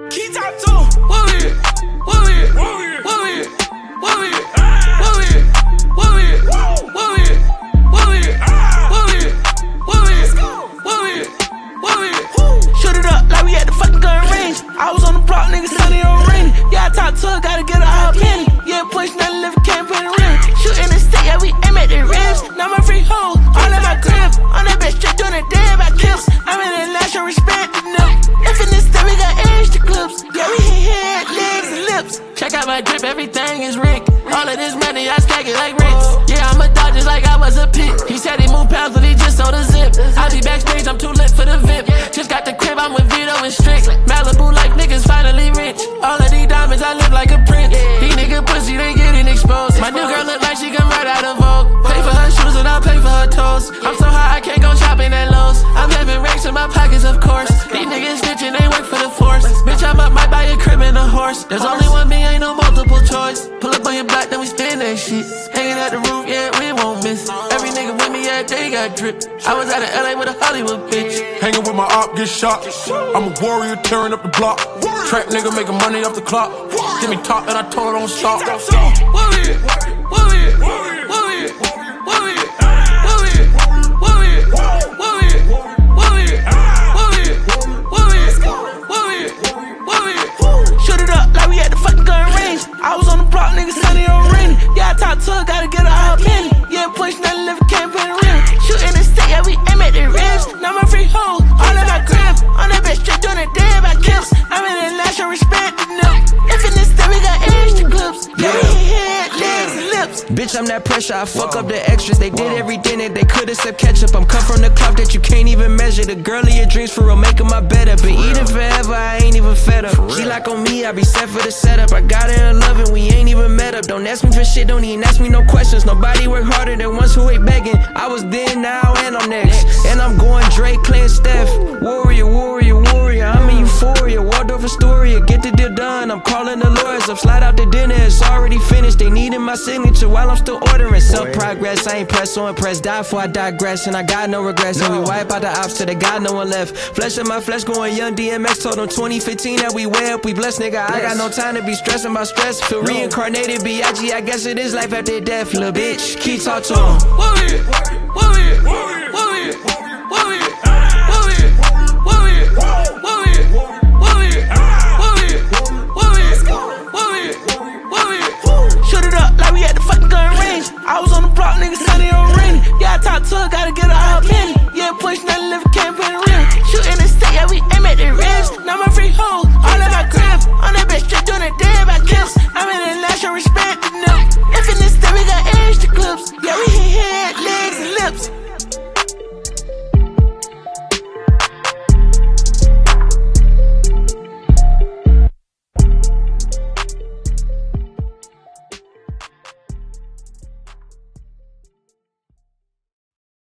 Key top two. What we it? What we it? What we it? What we it? What we it? What we it? What we it? What we it? What we it? What we it? What we it? What we it? What we it? Shoot it up like we at the fucking gun range. I was on the block, nigga, sunny or rainy. Yeah, I talk to her, gotta get a hot penny. Yeah, push nothing, live, can't put it rim. Shooting the stick, yeah, we aim at the ribs. Now my free hoes, all in my crib. On that bitch, straight doing a day by kills. I'm in the lash, I respect the nip. If in this time, we got extra clips. Yeah, we hit head, legs, and lips. Check out my drip, everything is Rick. All of this money, I stack it like Ritz. Yeah, I'm a dog just like I was a pit. He said he moved pounds, but he just sold a zip. I be backstage, I'm too lit for the VIP. Just got the crib, I'm with Vito and Strick. Malibu like niggas finally rich. All of these diamonds, I live like a prince. These nigga pussy, they getting exposed. My new girl look like she come right out of Vogue. Pay for her shoes and I'll pay for her toes. I'm so high, I can't go shopping at Lowe's. I'm having racks in my pockets, of course. These niggas snitching, they work for the force. Bitch, I might buy a crib and a horse. There's only one me, ain't no multiple choice. Pull up on your block, then we spin that shit. Hanging at the roof, yeah, we won't miss. Every nigga with me, yeah, they got drip. I was out of LA with a Hollywood bitch. Hanging with my op, get shot. I'm a warrior, tearing up the block. Trap nigga making money off the clock. Give me top and I told her don't stop. What we it? What we it? What we it? What we it? What we it? What we it? What we it? What we it? What we it? What we it? What we it? What we it? Shoot it up like we at the fucking gun range. I was on the block, nigga, sunny or rainy. Yeah, I talk to her, gotta get a hot penny. Yeah, push nothing, live, can't put it rim. Shooting the stick, yeah, we aim at the ribs. Now my free hoes, all in my crib. On that bitch, straight doing a day by kills. I'm in the lash, I respect the nip. If in this time, we got extra clips. Yeah, we hit head, legs, and lips. Bitch, I'm that pressure, I fuck up the extras. They did everything that they could except ketchup. I'm cut from the cloth that you can't even measure. The girl of your dreams for real, making my better. Been eating forever, I ain't even fed up. She like on me, I be set for the setup. I got her in love and we ain't even met up. Don't ask me for shit, don't even ask me no questions. Nobody work harder than ones who ain't begging. I was then, now, and I'm next. And I'm going Drake, Clay, and Steph. Warrior, warrior, warrior. I'm in euphoria, Waldorf Astoria. Get the deal done, I'm calling the lawyers up. Slide out to dinner, it's already finished. They needing my signature while I'm still ordering. Self-progress, I ain't pressed so impressed. Die before I digress, and I got no regrets. And we wipe out the ops till they got no one left. Flesh in my flesh going young DMX. Told them 2015 that we way up, we blessed, nigga. I got no time to be stressing about stress. Feel reincarnated, B.I.G. I guess it is life after death, little bitch. Keep talk to him. What we it? What we it? What we it? What we it? What we it?